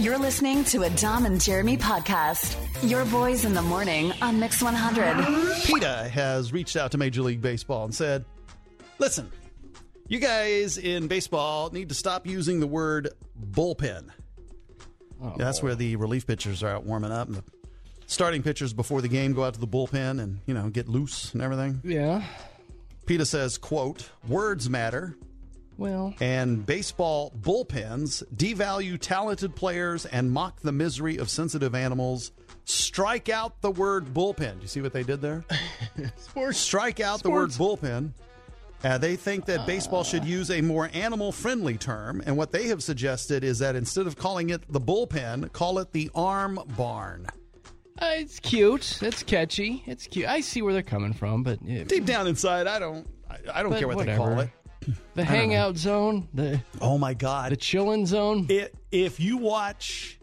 You're listening to a Dom and Jeremy podcast. Your boys in the morning on Mix 100. PETA has reached out to Major League Baseball and said, listen, you guys in baseball need to stop using the word bullpen. That's where the relief pitchers are out warming up, and the starting pitchers before the game go out to the bullpen and, get loose and everything. Yeah. PETA says, quote, words matter. Well. And baseball bullpens devalue talented players and mock the misery of sensitive animals. Strike out the word bullpen. Do you see what they did there? Strike out the word bullpen. They think that baseball should use a more animal-friendly term, and what they have suggested is that instead of calling it the bullpen, call it the arm barn. It's cute. It's catchy. It's cute. I see where they're coming from, but deep down inside, I don't care what they call it. The hangout zone. Oh my God, the chillin' zone. If you watch,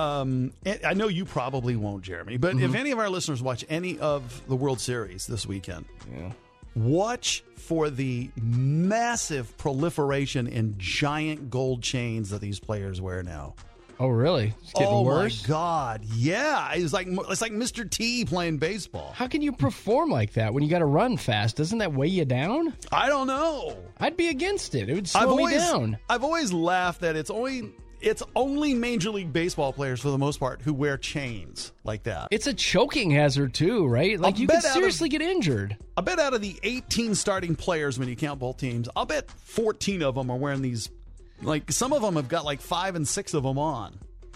I know you probably won't, Jeremy, but if any of our listeners watch any of the World Series this weekend, watch for the massive proliferation in giant gold chains that these players wear now. Oh, really? It's getting worse? Oh, my God. Yeah. It's like Mr. T playing baseball. How can you perform like that when you got to run fast? Doesn't that weigh you down? I don't know. I'd be against it. It would slow me down. I've always laughed that it's only Major League Baseball players, for the most part, who wear chains like that. It's a choking hazard, too, right? Like, you could seriously get injured. I bet out of the 18 starting players, when you count both teams, I'll bet 14 of them are wearing these. Like, some of them have got like 5 and 6 of them on.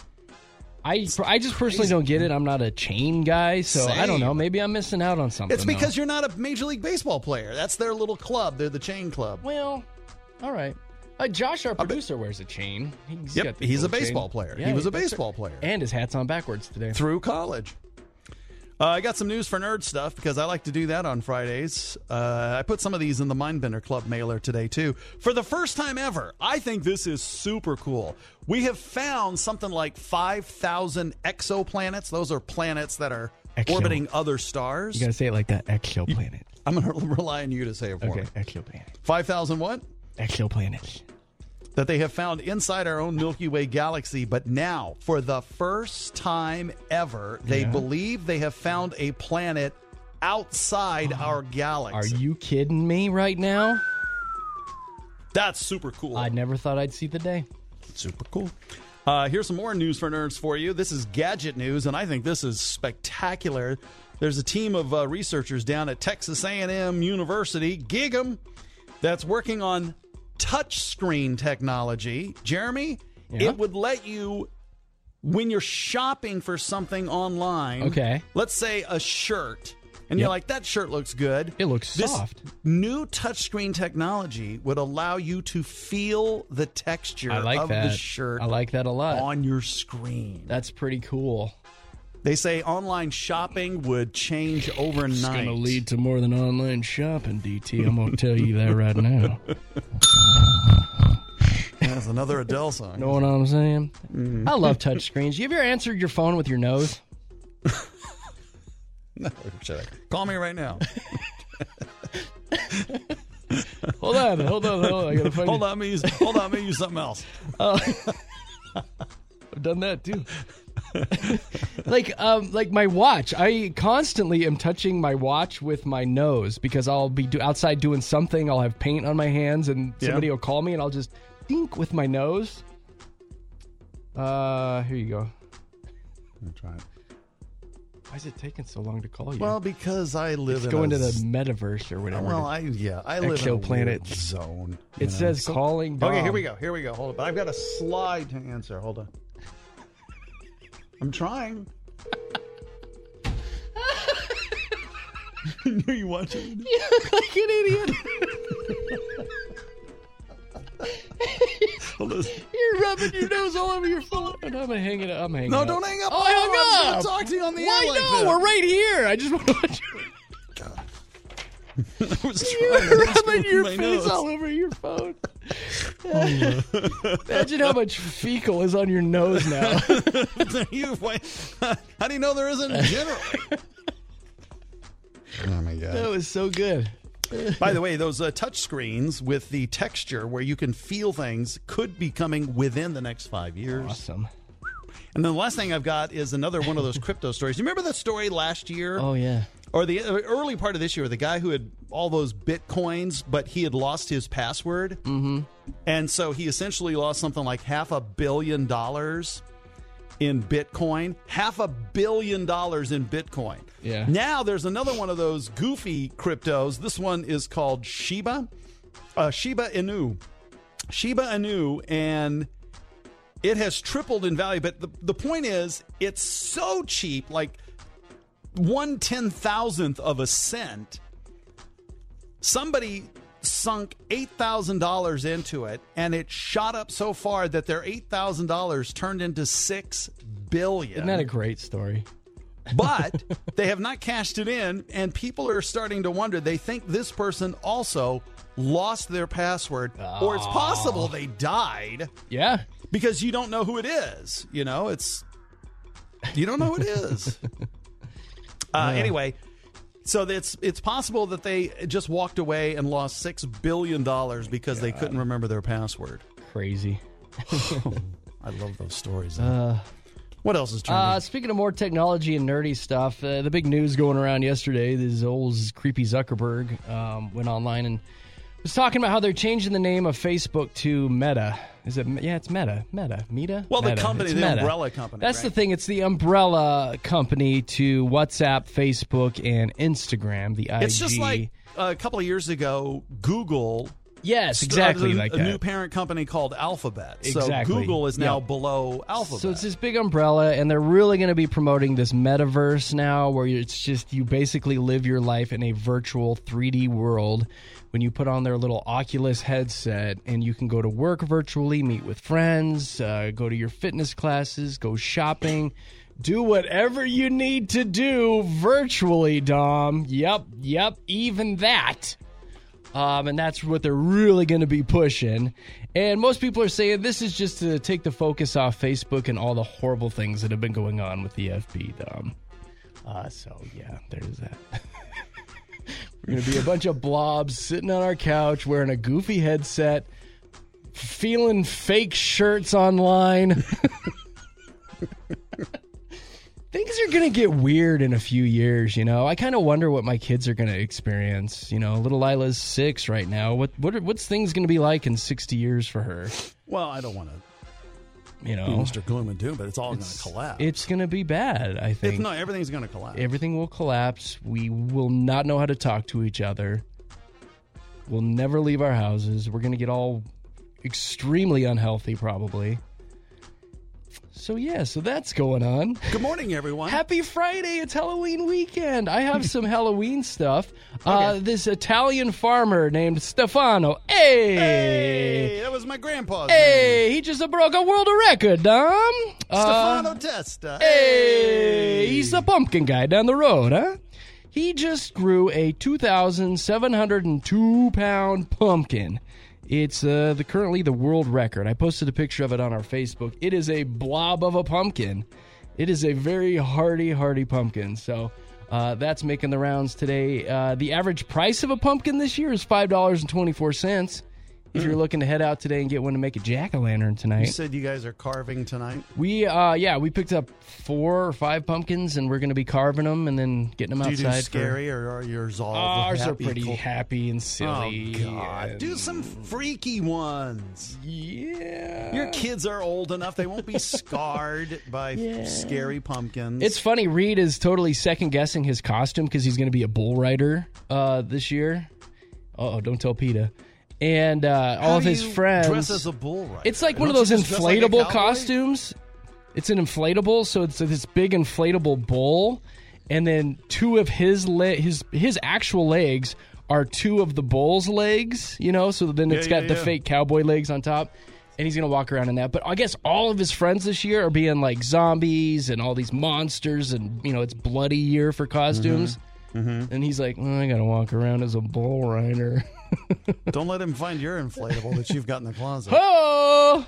I just personally don't get it. I'm not a chain guy, so I don't know. Maybe I'm missing out on something. It's because you're not a Major League Baseball player. That's their little club. They're the chain club. Well, all right. Josh, our producer, wears a chain. He's a baseball player. Yeah, he was a baseball player. And his hat's on backwards today. Through college. I got some news for nerd stuff because I like to do that on Fridays. I put some of these in the Mindbender Club mailer today, too. For the first time ever, I think this is super cool. We have found something like 5,000 exoplanets. Those are planets that are orbiting other stars. You got to say it like that, exoplanet. I'm going to rely on you to say it for me. Okay, exoplanet. 5,000 what? Exoplanets. That they have found inside our own Milky Way galaxy, but now, for the first time ever, they believe they have found a planet outside our galaxy. Are you kidding me right now? That's super cool. I never thought I'd see the day. Super cool. Here's some more news for nerds for you. This is gadget news, and I think this is spectacular. There's a team of researchers down at Texas A&M University, gig 'em, that's working on touchscreen technology. Jeremy, it would let you, when you're shopping for something online, let's say a shirt, and you're like, that shirt looks good. It looks soft. New touchscreen technology would allow you to feel the texture of the shirt. I like that a lot. On your screen. That's pretty cool. They say online shopping would change overnight. It's going to lead to more than online shopping, DT. I'm going to tell you that right now. That's another Adele song. Know what I'm saying? Mm-hmm. I love touch screens. You ever answered your phone with your nose? No, call me right now. Hold on. I gotta find hold on, let me use something else. I've done that too. like my watch. I constantly am touching my watch with my nose because I'll be outside doing something. I'll have paint on my hands, and somebody will call me, and I'll just dink with my nose. Here you go. Let me try it. Why is it taking so long to call you? Well, because I live going to the metaverse or whatever. Well, I live in a weird zone. It says calling Dom. Okay, here we go. Hold on. But I've got a slide to answer. Hold on. I'm trying. Are you watching? You look like an idiot. You're rubbing your nose all over your phone. And I'm hanging up. No, don't hang up. Oh, I hung up. I'm talk to you on the air. Why like no? this. We're right here. I just want to watch you. I was You're rubbing your face nose. all over your phone. Imagine how much fecal is on your nose now. How do you know there isn't generally? Oh, my God. That was so good. By the way, those touch screens with the texture where you can feel things could be coming within the next 5 years. Awesome. And then the last thing I've got is another one of those crypto stories. You remember that story last year? Oh, yeah. Or the early part of this year, the guy who had all those Bitcoins, but he had lost his password. Mm-hmm. And so he essentially lost something like $500 million in Bitcoin. $500 million in Bitcoin. Yeah. Now there's another one of those goofy cryptos. This one is called Shiba Inu. Shiba Inu, and it has tripled in value. But the point is, it's so cheap, like 1/10,000th of a cent. Somebody sunk $8,000 into it, and it shot up so far that their $8,000 turned into $6 billion. Isn't that a great story? But they have not cashed it in, and people are starting to wonder. They think this person also lost their password, or it's possible they died. Yeah. Because you don't know who it is. You know, you don't know who it is. Anyway, so it's possible that they just walked away and lost $6 billion because they couldn't remember their password. Crazy. I love those stories. What else is trending? Speaking of more technology and nerdy stuff, the big news going around yesterday, this old creepy Zuckerberg went online and was talking about how they're changing the name of Facebook to Meta. Is it? Yeah, it's Meta. Meta? Well, Meta. the company, it's the Meta. umbrella company. That's right? the thing. It's the umbrella company to WhatsApp, Facebook, and Instagram, the IG. It's just like a couple of years ago, Google. Yes, exactly started like a that. new parent company called Alphabet. Exactly. So Google is now below Alphabet. So it's this big umbrella, and they're really going to be promoting this metaverse now, where it's just you basically live your life in a virtual 3D world when you put on their little Oculus headset, and you can go to work virtually, meet with friends, go to your fitness classes, go shopping, do whatever you need to do virtually, Dom. Yep, even that. And that's what they're really going to be pushing. And most people are saying this is just to take the focus off Facebook and all the horrible things that have been going on with the FB, Dom. So, yeah, there's that. We're going to be a bunch of blobs sitting on our couch wearing a goofy headset, feeling fake shirts online. Things are going to get weird in a few years, you know. I kind of wonder what my kids are going to experience. You know, little Lila's 6 right now. What's things going to be like in 60 years for her? Well, I don't want to be Mr. Gloom and Doom, but it's all going to collapse. It's going to be bad, I think. No, everything's going to collapse. Everything will collapse. We will not know how to talk to each other. We'll never leave our houses. We're going to get all extremely unhealthy, probably. So, so that's going on. Good morning, everyone. Happy Friday. It's Halloween weekend. I have some Halloween stuff. Okay. This Italian farmer named Stefano. Hey, that was my grandpa's name. He just broke a world record, Dom. Stefano Testa. Hey, he's the pumpkin guy down the road, huh? He just grew a 2,702-pound pumpkin. It's currently the world record. I posted a picture of it on our Facebook. It is a blob of a pumpkin. It is a very hardy pumpkin. So that's making the rounds today. The average price of a pumpkin this year is $5.24. If you're looking to head out today and get one to make a jack-o'-lantern tonight. You said you guys are carving tonight? We picked up 4 or 5 pumpkins, and we're going to be carving them and then getting them outside. Do you do scary, or are yours all ours happy? Are pretty happy and silly. Oh, God. Do some freaky ones. Yeah. Your kids are old enough. They won't be scarred by scary pumpkins. It's funny. Reed is totally second-guessing his costume because he's going to be a bull rider this year. Uh-oh, don't tell PETA. And all of his friends dress as a bull rider? It's like one of those inflatable costumes. It's an inflatable, so it's this big inflatable bull, and then 2 of his actual legs are 2 of the bull's legs, you know, so then it's got the fake cowboy legs on top, and he's going to walk around in that. But I guess all of his friends this year are being like zombies and all these monsters, and, you know, it's bloody year for costumes. Mm-hmm. And he's like, I got to walk around as a bull rider. Don't let him find your inflatable that you've got in the closet. Oh!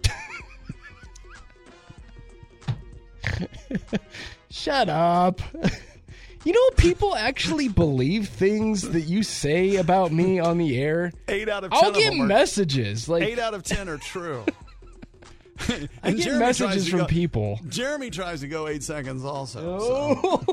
Shut up. You know, people actually believe things that you say about me on the air. 8 out of 10 I'll get messages. Like 8 out of 10 are true. I get Jeremy messages from people. Jeremy tries to go 8 seconds also. Oh.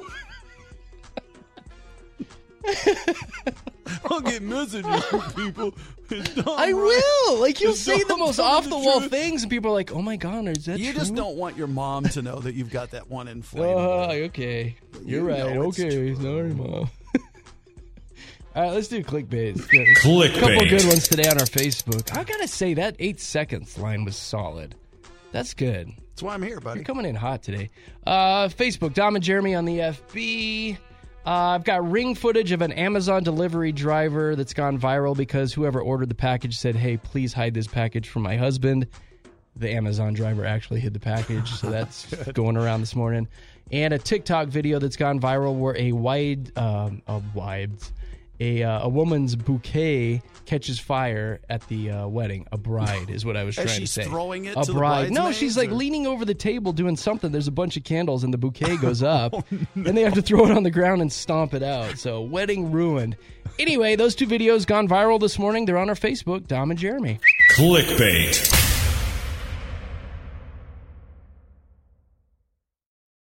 So. I'll get messages from people. I will. Like, you'll say the most off-the-wall things, and people are like, oh, my God, is that You true? just don't want your mom to know that you've got that one inflatable. Okay. You're You right. know it's Okay. true. Sorry, Mom. All right, let's do clickbait. Clickbait. A couple good ones today on our Facebook. I got to say, that 8 seconds line was solid. That's good. That's why I'm here, buddy. You're coming in hot today. Facebook, Dom and Jeremy on the FB. I've got ring footage of an Amazon delivery driver that's gone viral because whoever ordered the package said, hey, please hide this package from my husband. The Amazon driver actually hid the package, so that's going around this morning. And a TikTok video that's gone viral where a woman's bouquet catches fire at the wedding. A bride is what I was trying to say. She's throwing it a to bride. the No, bridesmaids, she's like or? leaning over the table doing something. There's a bunch of candles and the bouquet goes up. And they have to throw it on the ground and stomp it out. So wedding ruined. Anyway, those two videos gone viral this morning. They're on our Facebook, Dom and Jeremy. Clickbait.